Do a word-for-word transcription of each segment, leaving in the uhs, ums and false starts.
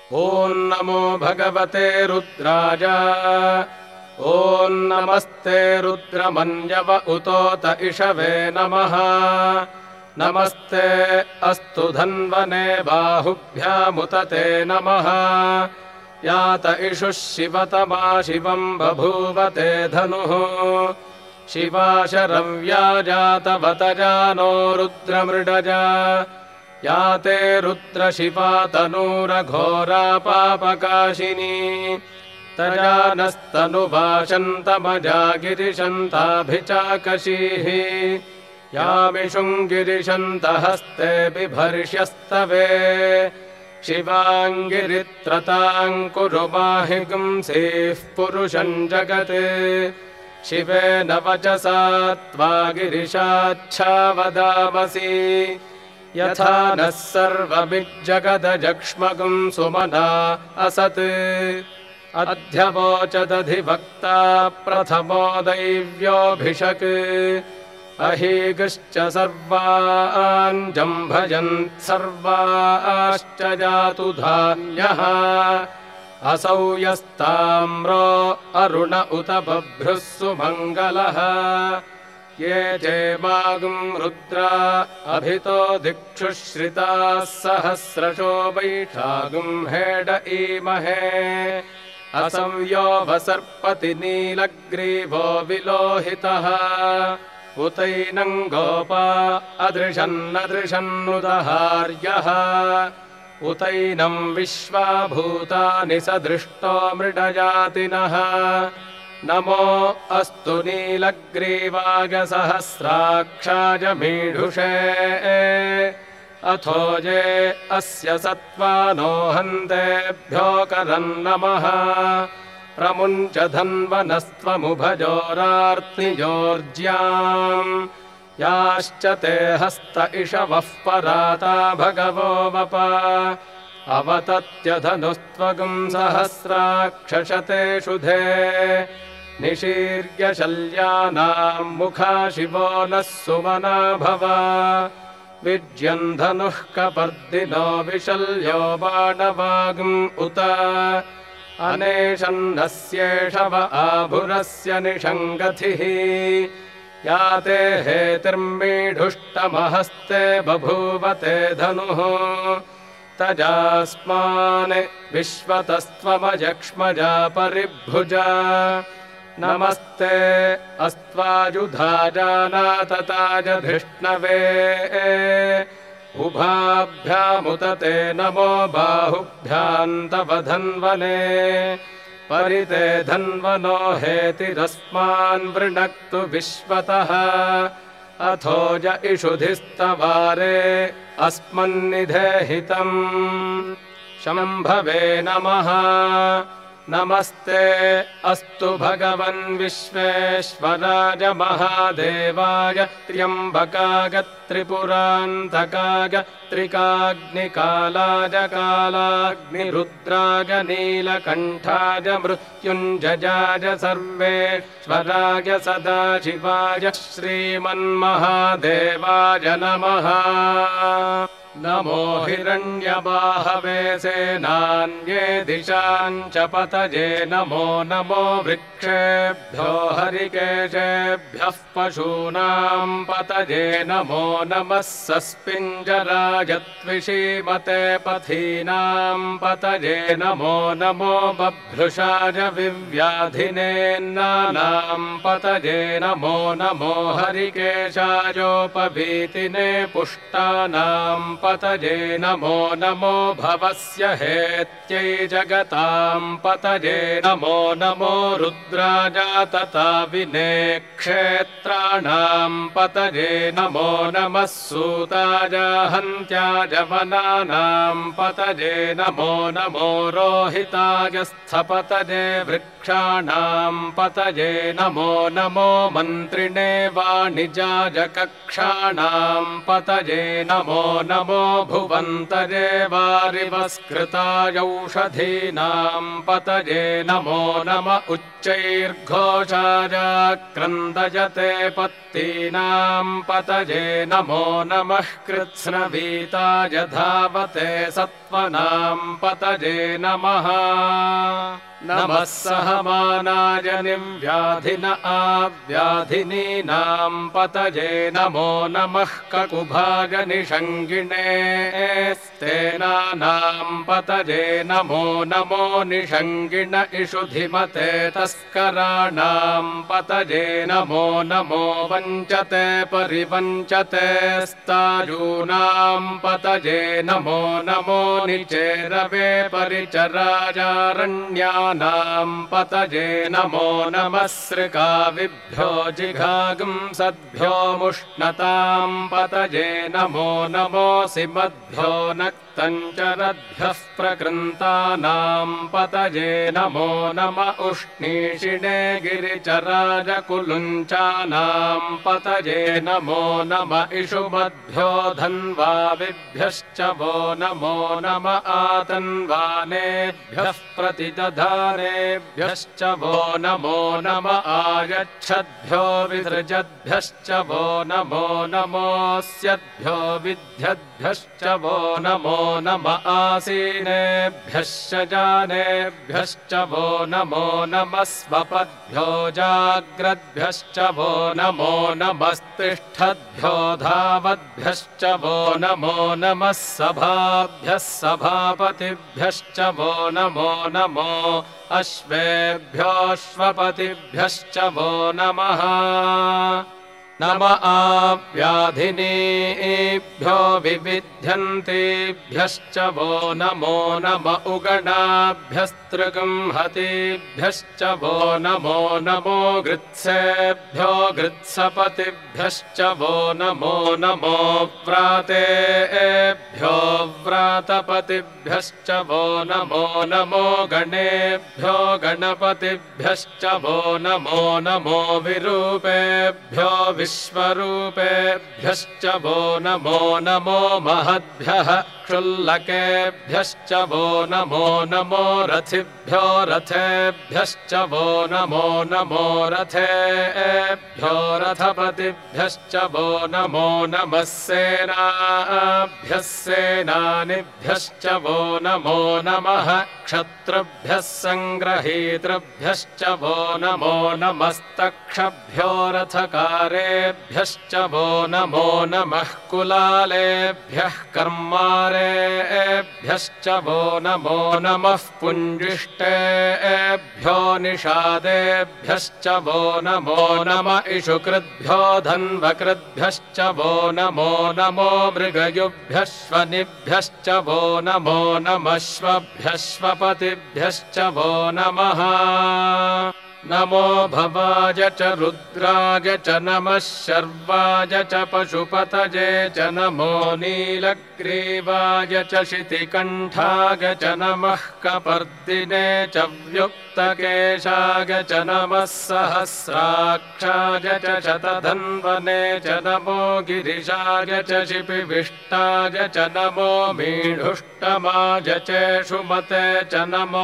ॐ नमो भगवते रुद्राय। ॐ नमस्ते रुद्रमन्यव उतोत इषवे नमः। नमस्ते अस्तु धन्वने बाहुभ्यामुत ते नमः। यात इषुः शिवतमा शिवम् बभूवते धनुः। शिवा शरव्या जातवतजानो रुद्रमृडजा। याते रुद्रशिवा तनूरघोरा पापकाशिनी। तजानस्तनुभाषन्तमजा गिरिशन्ताभिचाकशीः। यामिषुम् गिरिशन्तहस्ते बिभर्ष्यस्तवे। शिवाङ्गिरित्रताम् कुरु माहि गुंसीः पुरुषम् जगत्। शिवेन वचसा त्वा गिरिशाच्छा वदामसि। यथा नः सर्वमिज्जगदजक्ष्मगुम् सुमना असत्। अध्यवोचदधिवक्ता प्रथमो दैव्योऽभिषक्। अहीगश्च सर्वान् जम्भयन् सर्वाश्च जातु धान्यः। असौ यस्ताम्रो अरुण उत बभ्रुः सुमङ्गलः। ये चेमागुम् रुद्रा अभितो दिक्षुश्रिताः सहस्रशो वैशागुम् हेड ईमहे। असंयो वसर्पति नीलग्रीवो विलोहितः। उतैनम् गोपा अदृशन्नदृशन्नुदहार्यः। उतैनम् विश्वाभूतानि सदृष्टो मृडजातिनः। नमो अस्तु नीलग्रीवाय सहस्राक्षाय मीढुषे। अथो ये अस्य सत्त्वानो हन्तेभ्यो करम् नमः। प्रमुञ्च धन्वनस्त्वमुभजोरार्तिजोर्ज्याम्। याश्च ते हस्त इषवः पराता भगवो वप। अवतत्यधनुस्त्वगुम् सहस्राक्षशते शुधे। निशीर्य शल्यानाम् मुखा शिवो नः सुमना भव। विज्यन् धनुः कपर्दिनो विशल्यो बाणवागुम् उत। अनेशन्नस्येषव आभुरस्य निषङ्गथिः। याते हेतिर्मीढुष्टमहस्ते बभूवते धनुः। तजास्मान् विश्वतस्त्वमजक्ष्मजा परिभुजा। नमस्ते अस्त्वाजुधाजानातताजधिष्णवे। उभाभ्यामुत ते नमो बाहुभ्याम् तव धन्वने। परिते धन्वनो हेतिरस्मान् वृणक्तु विश्वतः। अथो ज इषुधिस्तवारे अस्मन्निधेहितम्। शम्भवे नमः। नमस्ते अस्तु भगवन् विश्वेश्वराय महादेवाय। त्र्यम्बकाय त्रिपुरान्तकाय त्रिकाग्निकालाय कालाग्निरुद्राय नीलकण्ठाय मृत्युञ्जयाय सर्वेश्वराय सदाशिवाय श्रीमन्महादेवाय नमः। नमो हिरण्यबाहवे सेनान्ये दिशाम् च पतये। नमो नमो वृक्षेभ्यो हरिकेशेभ्यः पशूनाम् पतये। नमो नमः सस्पिञ्जराय त्विषीमते पथीनाम् पतये। नमो नमो बभ्रुषाय विव्याधिनेन्नानाम् पतये। नमो नमो हरिकेशायोपभीतिने पुष्टानाम् पतये। नमो नमो भवस्य हेत्यै जगताम् पतये। नमो नमो रुद्राय तथा विने क्षेत्राणाम् पतये। नमो नमः सूताय हन्त्याय वनानाम् पतये। नमो नमो रोहिताय स्थपतये वृक्षाणाम् पतये। नमो नमो मन्त्रिणे वाणिजाय कक्षाणाम् पतये। नमो नमो भुवन्तये वारिवस्कृतायौषधीनाम् पतये। नमो नम उच्चैर्घोषाय क्रन्दयते पत्तीनाम् पतये। नमो नमः कृत्स्नवीताय धावते सत्त्वनां पतये नमः नमः सहमानाय निव्याधिन आव्याधिनीनां पतये नमो नमः ककुभाय निषङ्गिणे स्तेनानां पतये नमो नमो निषङ्गिण इषुधिमते तस्कराणां पतये नमो नमो वञ्चते परिवञ्चते स्तायूनां पतये नमो नमो निचेरवे परिचराजारण्यानां पतये नमो नमः सृकाविभ्यो जिघागुंसद्भ्यो मुष्णतां पतये नमो नमोऽसि मद्भ्यो नक्तञ्चरद्भ्यः प्रकृन्तानां पतये नमो नम उष्णीषिणे गिरिचराजकुलुञ्चानां पतये नमो नम इषुमद्भ्यो धन्वाविभ्यश्च वो नमो नम आतन्वानेभ्यः प्रतिदधानेभ्यश्च वो नमो नम आयच्छद्भ्यो विसृजद्भ्यश्च वो नमो नमोऽस्यद्भ्यो विद्यद्भ्यश्च वो नमो नम आसीनेभ्यश्च जानेभ्यश्च वो नमो नमः स्वपद्भ्यो जाग्रद्भ्यश्च वो नमो नमस्तिष्ठद्भ्यो धावद्भ्यश्च वो नमो नमः सभाभ्यः सभापतिभ्यश्च वो नमो नमो अश्वेभ्योऽश्वपतिभ्यश्च वो नमः नम आव्याधिनीभ्यो विविध्यन्तेभ्यश्च वो नमो नम उगणाभ्यस्त्रिगंहतेभ्यश्च वो नमो नमो गृत्सेभ्यो गृत्सपतिभ्यश्च वो नमो नमो व्रातेभ्यो व्रातपतिभ्यश्च वो नमो नमो गणेभ्यो गणपतिभ्यश्च वो नमो नमो विरूपेभ्यो विश्वरूपेभ्यश्च वो नमो नमो महद्भ्यः क्षुल्लकेभ्यश्च वो नमो नमो रथिभ्यो रथेभ्यश्च वो नमो नमो रथेभ्यो रथपतिभ्यश्च वो नमो नमः सेनाभ्यः सेनानिभ्यश्च वो नमो नमः क्षत्रुभ्यः सङ्ग्रहीतृभ्यश्च वो नमो नमस्तक्षभ्यो रथकारेभ्यश्च वो नमो नमः कुलालेभ्यः कर्मारेभ्यश्च वो नमो नमः पुञ्जिष्टेभ्यो निषादेभ्यश्च वो नमो नम इषुकृद्भ्यो धन्वकृद्भ्यश्च वो नमो नमो मृगयुभ्यश्वनिभ्यश्च वो नमो नमश्वभ्यश्वपतिभ्यश्च वो नमः नमो भवाय च रुद्राय च नमः शर्वाय च पशुपतये च नमो नीलग्रीवाय च शितिकण्ठाय च नमः कपर्दिने च व्युक्तकेशाय च नमः सहस्राक्षाय च शतधन्वने च नमो गिरिशाय च शिपिविष्टाय च नमो मीढुष्टमाय चेषुमते च नमो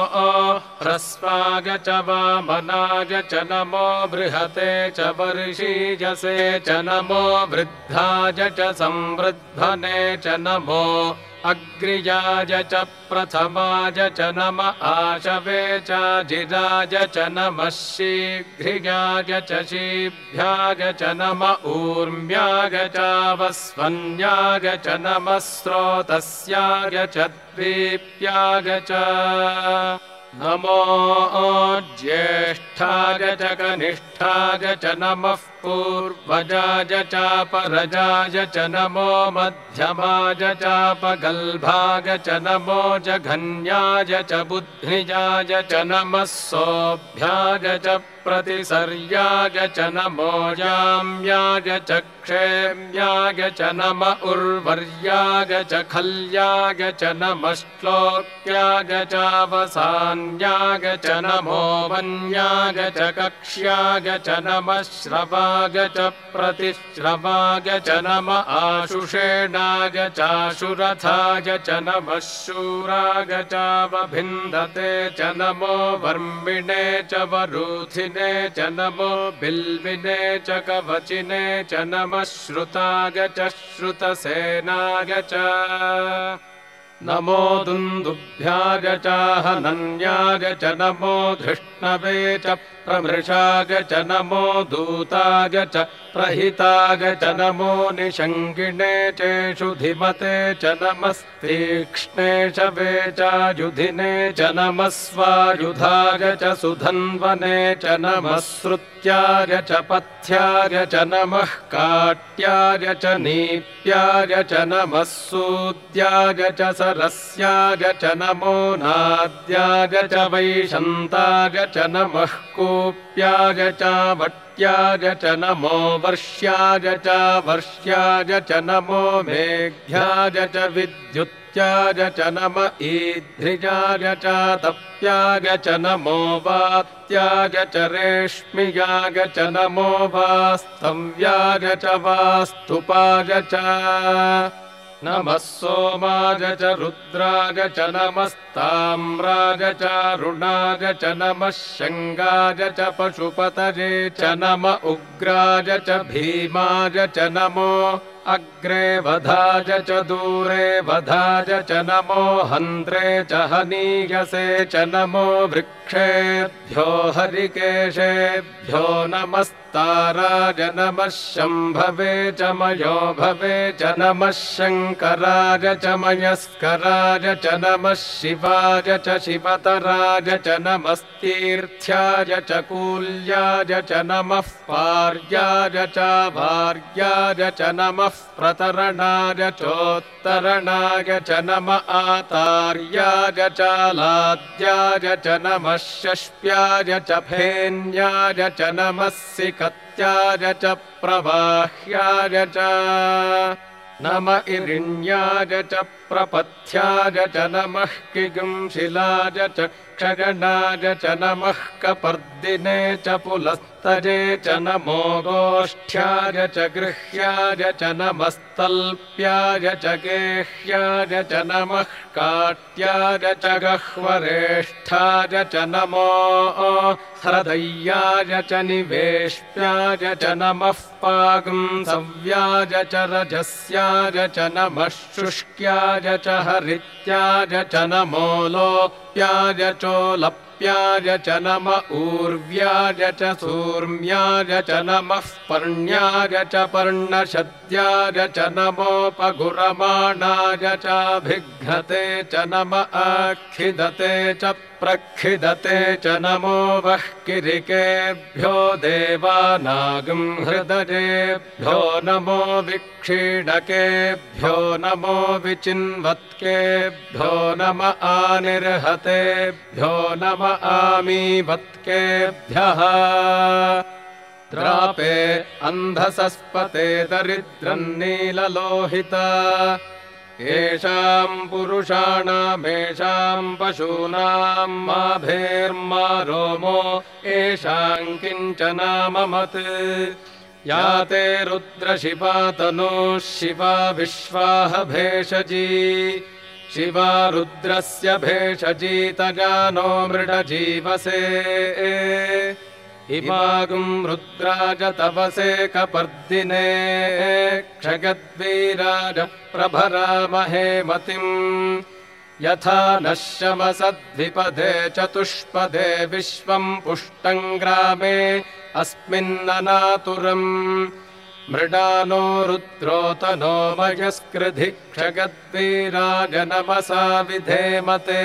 ह्रस्वाय च वामनाय च नमो बृहते च वर्षीयसे च नमो वृद्धाय च संवृद्धने च नमो अग्रियाय च प्रथमाय च नम आशवे च जिराय च नमः शीघ्रियाय च शीभ्याय च नम ऊर्म्याय च वस्वन्याय च नमः स्रोतस्याय च द्वीप्याय च नमो ज्येष्ठाय च कनिष्ठाय च नमः पूर्वजाय चापरजाय च नमो मध्यमाय चापगल्भाय च नमो जघन्याय च बुद्धिजाय च नमः सोऽभ्याय च प्रतिसर्याय च नमो याम्याय च क्षेम्याय च नम उर्वर्याय च खल्याय च नमः श्लोक्याय चावसान्याय वन्याग च नमो वन्याग च कक्ष्याग च नमः श्रवाग च प्रतिश्रवाग च नम आशुषेणाग चाशुरथाग च नमः शूराग चावभिन्दते च नमो वर्मिणे च वरूथिने च नमो बिल्विने च कवचिने च नमः श्रुताग च श्रुतसेनाग च नमो दुन्दुभ्याग चाहनन्याग च नमो धृष्णवे च प्रमृषाग च नमो दूताग च प्रहिताग च नमो निशङ्गिणे चेषु धिमते च नमस्तीक्ष्णे शवे चायुधिने च नमः स्वायुधाग च सुधन्वने च नमः श्रुत्याग च पथ्याग च नमः काट्याग च नीप्याग च नमः सूद्याग च सरस्याग च नमो नाद्याग च वैशन्ताग च नमः कूप्याग च वट्याग च नमो वर्ष्याग च वर्ष्याग च नमो मेघ्याग च विद्युत्याग च नम ईध्रियाग च तप्याग च नमो वात्याग च रेश्मियाग च नमो वास्तव्याग च वास्तुपाग च नमः सोमाग च रुद्राग च नमस्ताम्राग च रुणाग च नमः शङ्गाग च पशुपतये च नम उग्राग च भीमाग च नमो अग्रे वधाज च दूरे वधाज च नमो हन्त्रे च हनीयसे च नमो वृक्षेभ्यो हरिकेशेभ्यो नमस्ताराज नमः शम्भवे च मयो भवे च नमः शङ्कराज च मयस्कराज च नमः शिवाज च शिवतराज च नमस्तीर्थ्याज च कूल्याज च नमः पार्याज च भार्याज च नमः प्रतरणाय चोत्तरणाय च नम आतार्याय च लाद्याय च नमः शष्प्याय च फेन्याय च नमः सिकत्याय च प्रवाह्याय च नम इरिण्याय च प्रपथ्याय च नमः किगुंशिलाय च क्षगणाय च नमः कपर्दिने च पुलस्तजे च नमो गोष्ठ्याय च गृह्याय च नमस्तल्प्याय च गेह्याय च नमः काट्याय च गह्वरेष्ठाय च नमो हृदय्याय च निवेश्याय च नमः पागुंसव्याय च रजस्याय च नमः शुष्क्याय च हरित्याय च नमो लोप्याय चोलप्याय च नम ऊर्व्याय च सूर्म्याय च नमः पर्ण्याय च पर्णशद्याय च नमोपगुरमाणाय चाभिघ्नते च नम आखिदते च प्रखिदते च नमो वह्किरिकेभ्यो देवानागं हृदयेभ्यो नमो विक्षीणकेभ्यो नमो विचिन्वत्केभ्यो नम आनिर्हतेभ्यो नम आमीवत्केभ्यः द्रापे अन्धसस्पते दरिद्रन्नीललोहिता येषाम् पुरुषाणामेषाम् पशूनाम् माभेर्मा रोमो येषाम् किञ्चनाममत् या ते रुद्रशिवा तनूः शिवा विश्वाह भेषजी शिवा रुद्रस्य भेषजी तजानो मृडजीवसे इमागुम् रुद्राज तवसे कपर्दिने क्षगद्वीराज प्रभरामहे मतिम् यथा नः शमसद्विपदे चतुष्पदे विश्वम् पुष्टम् ग्रामे अस्मिन्ननातुरम् मृडानो रुद्रोतनो मयस्कृधि क्षगद्वीराज नमसा विधेमते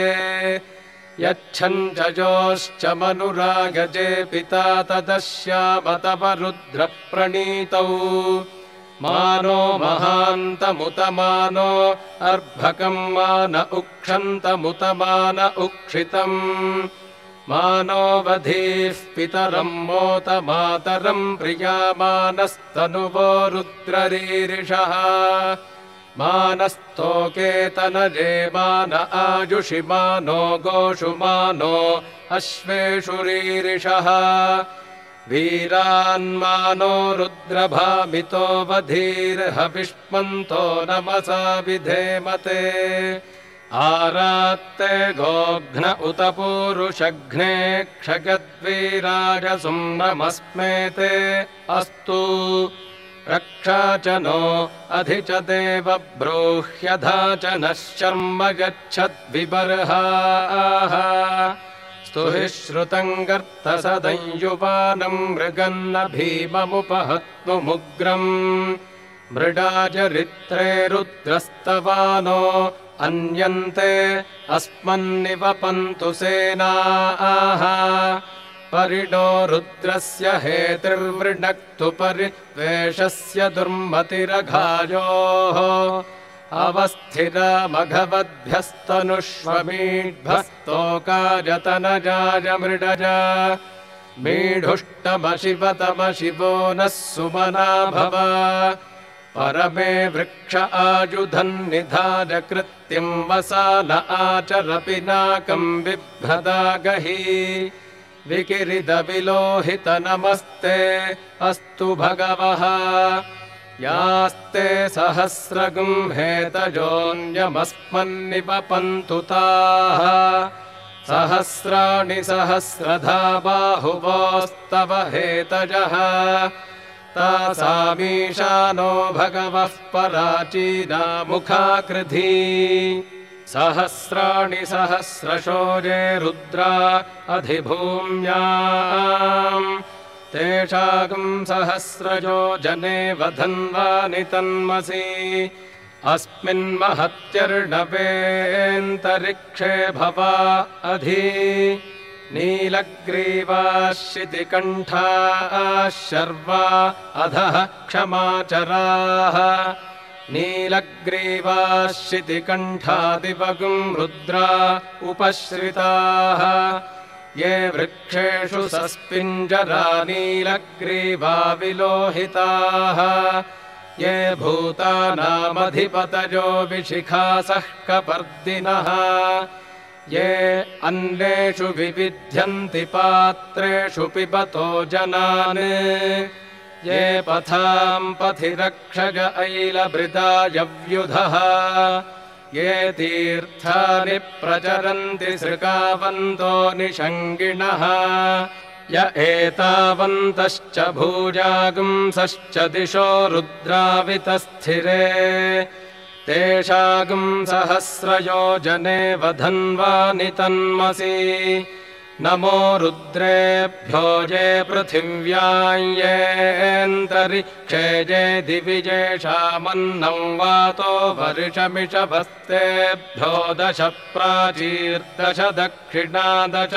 यच्छञ्जयोश्च मनुरागजे पिता तदश्याम तव रुद्रप्रणीतौ मानो महान्तमुतमानो अर्भकम् मान उक्षन्तमुतमान उक्षितम् मानो वधीः पितरम् मोत मातरम् प्रियामानस्तनुवो रुद्ररीरिषः मानस्तोकेतनजे मान आजुषि मानो गोषु मानो अश्वेषु रीरिषः वीरान्मानो रुद्रभामितो वधीर्हविष्मन्तो नमसा विधेमते आरात्ते गोघ्न उत पूरुषघ्ने क्षगद्वीराजसुं नमस्मेते अस्तु रक्षा च नो अधि च देव ब्रूह्यधा च नः शर्म गच्छद्विबर्हाः स्तुहि श्रुतं गर्तसदंयुवानं मृगन्न भीममुपहत्नुमुग्रम् मृडाचरित्रे रुद्रस्तवानो अन्यन्ते अस्मन्निवपन्तु सेनाः परिणो रुद्रस्य हेतिर्वृणक्तु परिद्वेषस्य दुर्मतिरघायोः अवस्थिरामघवद्भ्यस्तनुष्वमीढ्भस्तोकाजतनजाय मृडजा मीढुष्टमशिवतमशिवो नः सुमना भव परमे वृक्ष आयुधन्निधाय कृत्यं वसान आचर पिनाकं बिभ्रदागहि विकिरिदविलोहित नमस्ते अस्तु भगवः यास्ते सहस्रगुं हेतजोऽन्यमस्मन्निपपन्तु ताः सहस्राणि सहस्रधा बाहुवोस्तव हेतजः तासामीशानो भगवः पराचीना मुखाकृधी सहस्राणि सहस्रशोजे रुद्रा अधिभूम्याम् तेषागं सहस्रजो जने वधन्वानि तन्मसि अस्मिन्महत्यर्णवेऽन्तरिक्षे भवा अधि नीलग्रीवाश्चितिकण्ठाः शर्वा अधः क्षमाचराः नीलग्रीवाश्चितिकण्ठादिवगुं रुद्रा उपश्रिताः ये वृक्षेषु सस्पिञ्जरा नीलग्रीवा विलोहिताः ये भूतानामधिपतयो विशिखासः कपर्दिनः ये अन्नेषु विविध्यन्ति पात्रेषु पिबतो जनान् ये पथां पथि रक्षज ऐलभृदायव्युधः ये तीर्थानि प्रचरन्ति सृकावन्तो निषङ्गिणः य एतावन्तश्च भूजागुंसश्च दिशो रुद्रावितस्थिरे तेषागुं सहस्रयोजने वधन्वानि तन्मसि नमो रुद्रेभ्यो ये पृथिव्यां येऽन्तरिक्षे ये दिवि येषामन्नं वातो वर्षमिषभस्तेभ्यो दश प्राचीर्दश दक्षिणादश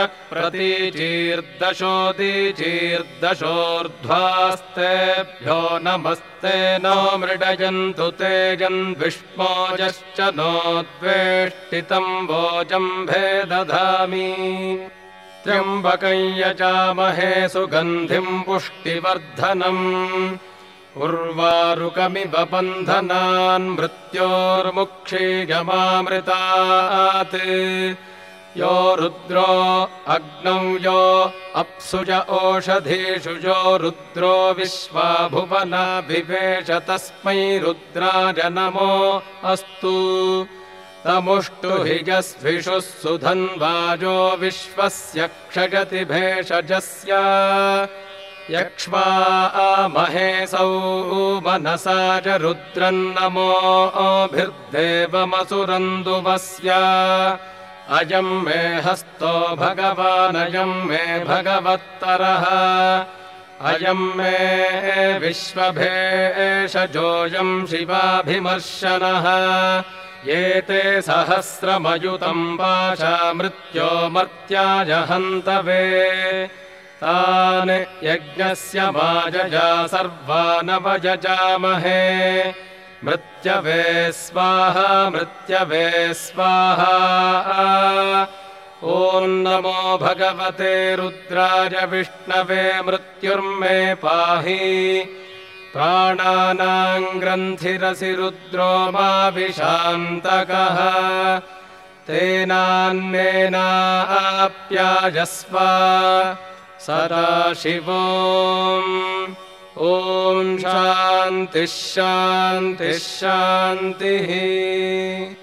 प्रतीचीर्दशोदीचीर्दशोर्ध्वास्तेभ्यो नमस्ते नो मृडयन्तु तेजन्विष्मोजश्च नो द्वेष्टितं वोजम्भे दधामि त्र्यम्बकं यजामहे सुगन्धिं पुष्टिवर्धनम् उर्वारुकमिव बन्धनान् मृत्योर्मुक्षीयमामृतात् यो रुद्रो अग्नौ यो अप्सुज ओषधीषु यो रुद्रो विश्वा भुवना विवेश तस्मै रुद्राय नमो अस्तु तमुष्टु हि यस्विषुः सुधन्वाजो विश्वस्य क्षयति भेषजस्य यक्ष्मा महेशौ मनसा च रुद्रन्नमोभिर्देवमसुरन्दुवस्य अयं मे हस्तो भगवानयं मे भगवत्तरः अयं मे विश्वभेषजोऽयं शिवाभिमर्शनः ये ते सहस्रमयुतं पाशा मृत्यो मर्त्याय हन्तवे तान् यज्ञस्य माजजा सर्वानवयजामहे मृत्यवे स्वाहा मृत्यवे स्वाहा ॐ नमो भगवते रुद्राय विष्णवे मृत्युर्मे पाहि प्राणानां ग्रन्थिरसि रुद्रो माभिशान्तकः तेनान्नेनाप्यायस्व सदा शिवो ॐ शान्तिः शान्तिः शान्तिः।